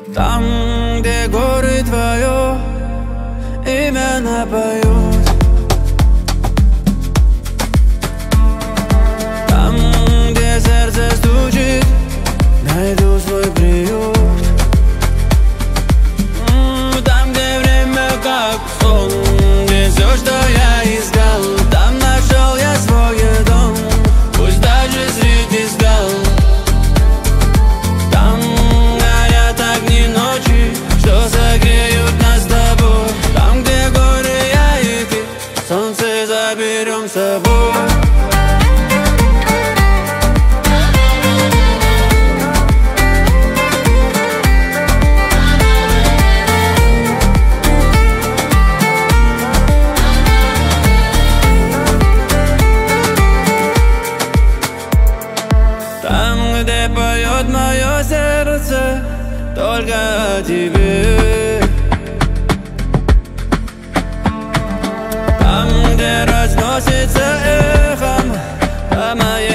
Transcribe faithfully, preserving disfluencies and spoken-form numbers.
Там, где горы твое имя напоют, там, где сердце стучит, найду свой приют. Там, где время как сон, где все, что я искал, там нашел я свой дом, пусть даже среди скал. Там горят огни ночи, что согреют нас с тобой. Там, где горы я и ты, солнце заберем с собой. Там, где поет мое сердце только о тебе, там, где разносится эхом о моей